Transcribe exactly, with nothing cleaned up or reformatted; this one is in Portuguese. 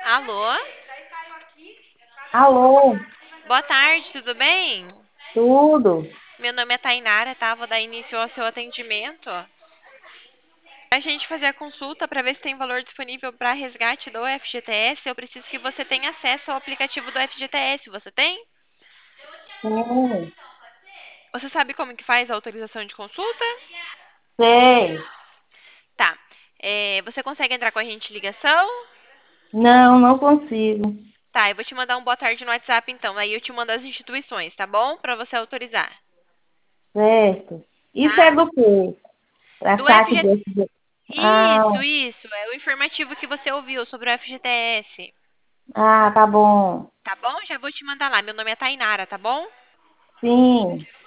Alô? Alô, Boa tarde, tudo bem? tudo? Meu nome é Tainara, tá? Vou dar início ao seu atendimento. Pra gente fazer a consulta para ver se tem valor disponível para resgate do F G T S, eu preciso que você tenha acesso ao aplicativo do F G T S. Você tem? Sim, Você sabe como que faz a autorização de consulta? sei. Tá. É, você consegue entrar com a gente em ligação? Não, não consigo. Tá, eu vou te mandar um boa tarde no WhatsApp então. Aí eu te mando as instituições, tá bom? Para você autorizar, Certo. Isso é tá? do quê? Para Do saque F G T... desse. Ah, Isso, isso. É o informativo que você ouviu sobre o F G T S. ah, tá bom. Tá bom? Já vou te mandar lá. Meu nome é Tainara, tá bom? Sim.